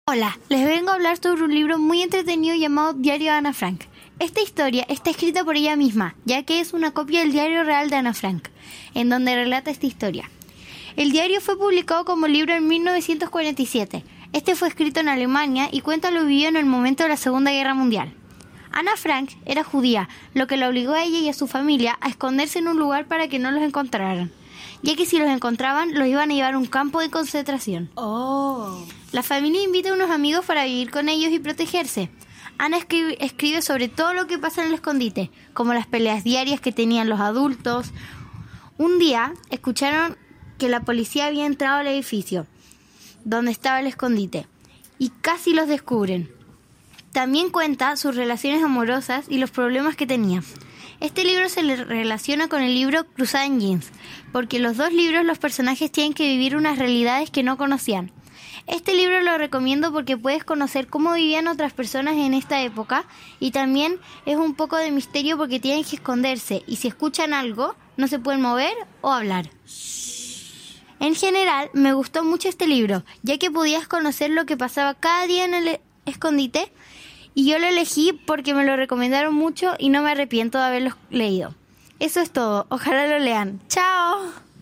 Hola, les vengo a hablar sobre un libro muy entretenido llamado Diario de Ana Frank. Esta historia está escrita por ella misma, ya que es una copia del diario real de Ana Frank, en donde relata esta historia. El diario fue publicado como libro en 1947. Este fue escrito en Alemania y cuenta lo vivido en el momento de la Segunda Guerra Mundial. Ana Frank era judía, lo que la obligó a ella y a su familia a esconderse en un lugar para que no los encontraran, ya que si los encontraban los iban a llevar a un campo de concentración. La familia invita a unos amigos para vivir con ellos y protegerse. Ana escribe sobre todo lo que pasa en el escondite, como las peleas diarias que tenían los adultos. Un día escucharon que la policía había entrado al edificio donde estaba el escondite y casi los descubren. También cuenta sus relaciones amorosas y los problemas que tenía. Este libro se le relaciona con el libro Cruzada en Jeans, porque en los dos libros los personajes tienen que vivir unas realidades que no conocían. Este libro lo recomiendo porque puedes conocer cómo vivían otras personas en esta época y también es un poco de misterio porque tienen que esconderse y si escuchan algo no se pueden mover o hablar. En general me gustó mucho este libro, ya que podías conocer lo que pasaba cada día en el escondite y yo lo elegí porque me lo recomendaron mucho y no me arrepiento de haberlo leído. Eso es todo, ojalá lo lean. ¡Chao!